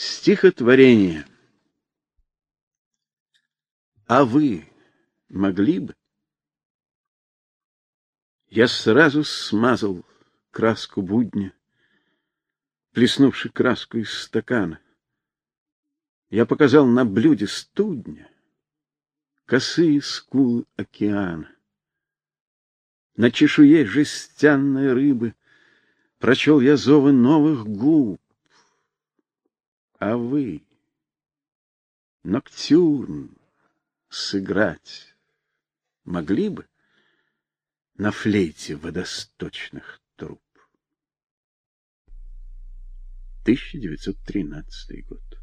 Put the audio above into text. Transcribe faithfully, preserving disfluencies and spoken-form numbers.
Стихотворение. А вы могли бы? Я сразу смазал краску будня, плеснувши краску из стакана. Я показал на блюде студня косые скулы океана. На чешуе жестянной рыбы прочел я зовы новых губ. А вы ноктюрн сыграть могли бы на флейте водосточных труб? тысяча девятьсот тринадцатый год.